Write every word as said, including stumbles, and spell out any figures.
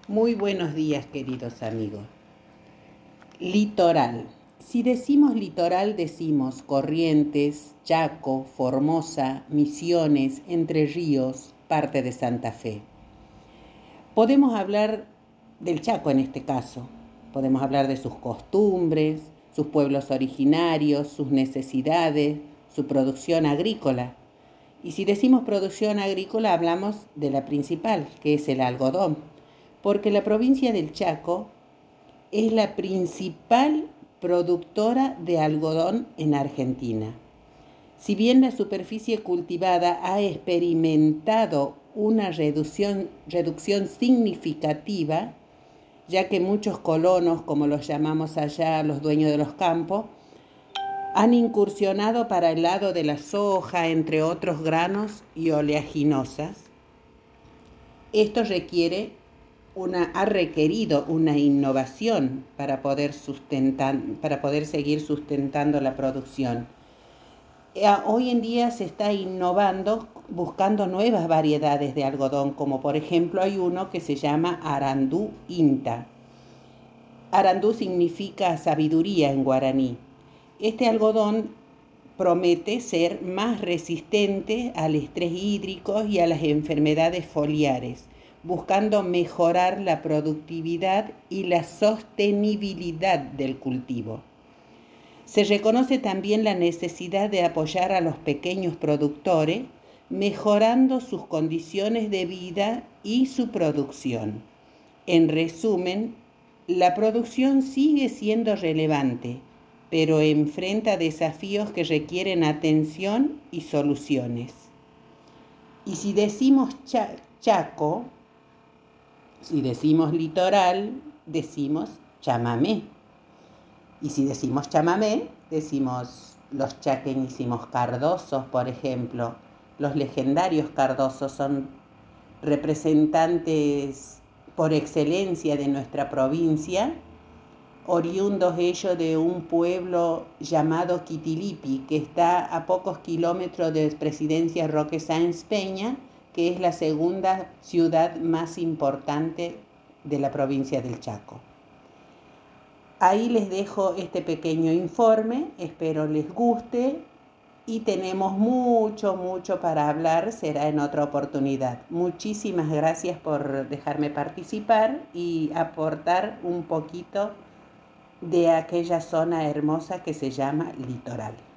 Muy buenos días, queridos amigos. Litoral. Si decimos litoral, decimos Corrientes, Chaco, Formosa, Misiones, Entre Ríos, parte de Santa Fe. Podemos hablar del Chaco en este caso. Podemos hablar de sus costumbres, sus pueblos originarios, sus necesidades, su producción agrícola. Y si decimos producción agrícola, hablamos de la principal, que es el algodón, porque la provincia del Chaco es la principal productora de algodón en Argentina. Si bien la superficie cultivada ha experimentado una reducción, reducción significativa, ya que muchos colonos, como los llamamos allá, los dueños de los campos, han incursionado para el lado de la soja, entre otros granos y oleaginosas. Esto requiere una, ha requerido una innovación para poder, sustentar, para poder seguir sustentando la producción. Hoy en día se está innovando buscando nuevas variedades de algodón, como por ejemplo hay uno que se llama Arandú Inta. Arandú significa sabiduría en guaraní. Este algodón promete ser más resistente al estrés hídrico y a las enfermedades foliares, buscando mejorar la productividad y la sostenibilidad del cultivo. Se reconoce también la necesidad de apoyar a los pequeños productores, mejorando sus condiciones de vida y su producción. En resumen, la producción sigue siendo relevante, pero enfrenta desafíos que requieren atención y soluciones. Y si decimos Chaco, si decimos litoral, decimos chamamé. Y si decimos chamamé, decimos los chaqueñísimos cardosos, por ejemplo. Los legendarios cardosos son representantes por excelencia de nuestra provincia, oriundos ellos de un pueblo llamado Quitilipi, que está a pocos kilómetros de Presidencia Roque Sáenz Peña, que es la segunda ciudad más importante de la provincia del Chaco. Ahí les dejo este pequeño informe, espero les guste y tenemos mucho, mucho para hablar, será en otra oportunidad. Muchísimas gracias por dejarme participar y aportar un poquito de aquella zona hermosa que se llama litoral.